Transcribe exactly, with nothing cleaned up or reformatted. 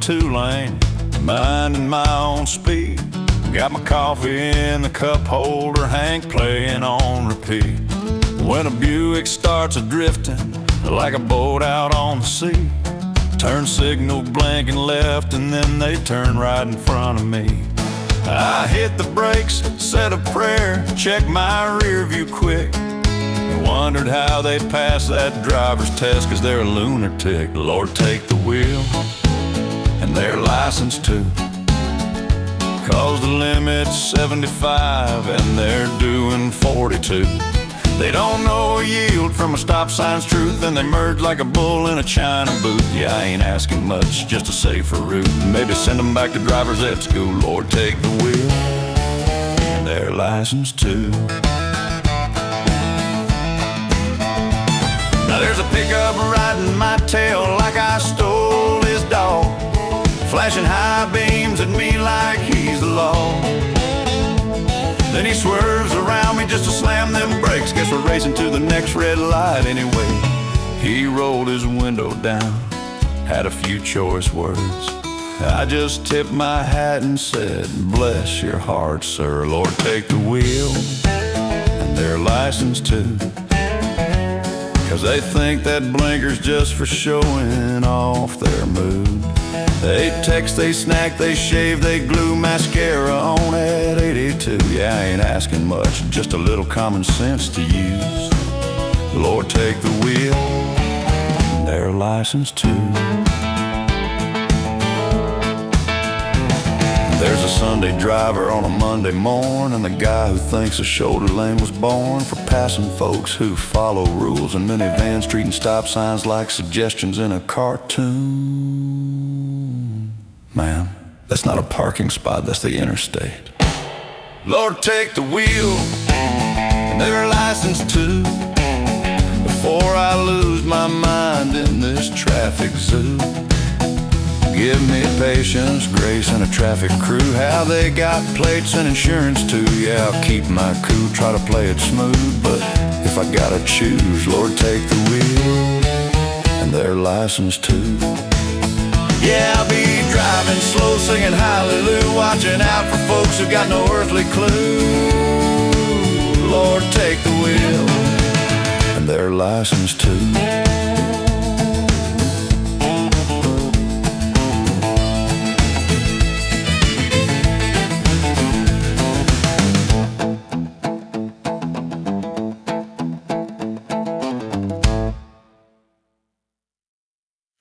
two-lane, minding my own speed. Got my coffee in the cup holder, Hank playing on repeat. When a Buick starts a-drifting like a boat out on the sea, turn signal blinking left and then they turn right in front of me. I hit the brakes, said a prayer, checked my rear view quick. Wondered how they passed that driver's test, cause they're a lunatic. Lord, take the wheel and their license too, cause the limit's seventy-five and they're doing forty-two. They don't know a yield from a stop sign's truth, and they merge like a bull in a china booth. Yeah, I ain't asking much, just a safer route. Maybe send them back to driver's ed school. Lord, take the wheel and their license too. Now there's a pickup riding my tail like I stole his dog, flashing high beams at me like he's the law. Then he swerves around me just to slam them brakes. Guess we're racing to the next red light anyway. He rolled his window down, had a few choice words. I just tipped my hat and said, bless your heart, sir. Lord, take the wheel and their license too, cause they think that blinker's just for showing off their mood. They text, they snack, they shave, they glue mascara on at eighty-two. Yeah, I ain't asking much, just a little common sense to use. Lord, take the wheel and their license too. There's a Sunday driver on a Monday morn, and the guy who thinks a shoulder lane was born for passing folks who follow rules, and minivans treating stop signs like suggestions in a cartoon. Man, that's not a parking spot, that's the interstate. Lord, take the wheel and their license too, before I lose my mind in this traffic zoo. Give me patience, grace, and a traffic crew. How they got plates and insurance too. Yeah, I'll keep my cool, try to play it smooth, but if I gotta choose, Lord, take the wheel and their license too. Yeah, I'll be driving slow, singing hallelujah, watching out for folks who got no earthly clue. Lord, take the wheel and their license too.